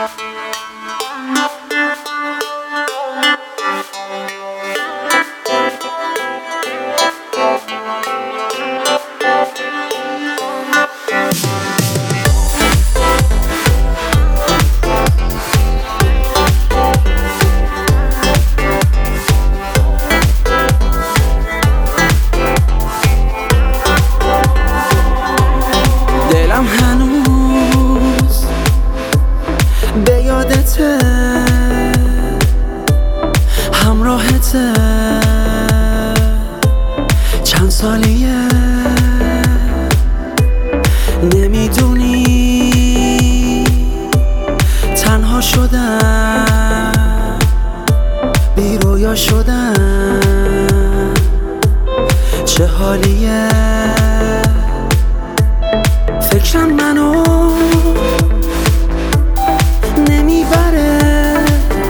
دلم هنوز به یادته، همراهته، چند سالیه نمیدونی تنها شدم، بی رویا شدم، چه حالیه. فکرم منو نمیبره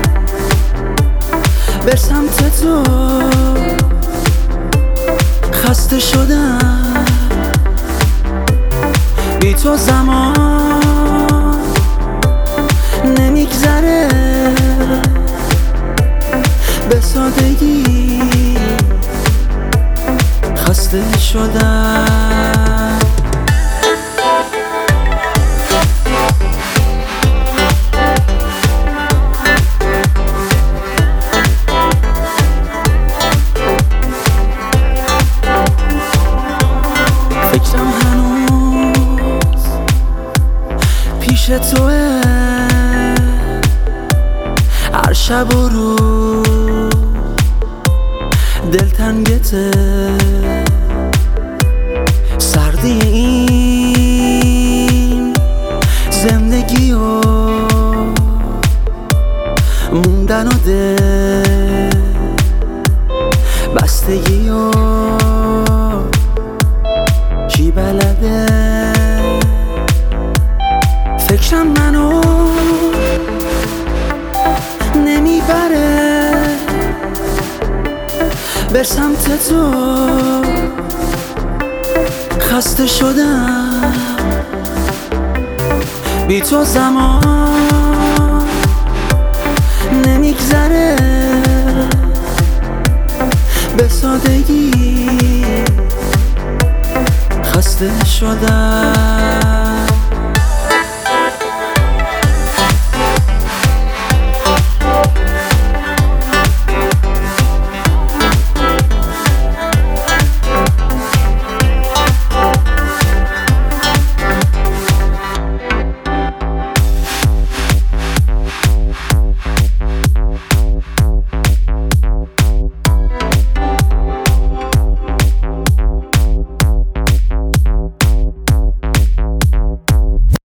بر سمت تو، خسته شدم بی تو، زمان نمیگذره به سادگی، خسته شدم. فکرم هنوز پیش توه، هر شب و روز دلتنگته، سردی این زندگی و موندن و دل بستگی و کی بلده. فکرم منو نمیبره بر سمت تو، خسته شدم بی تو، زمان نمیگذره به سادگی، خسته شدم.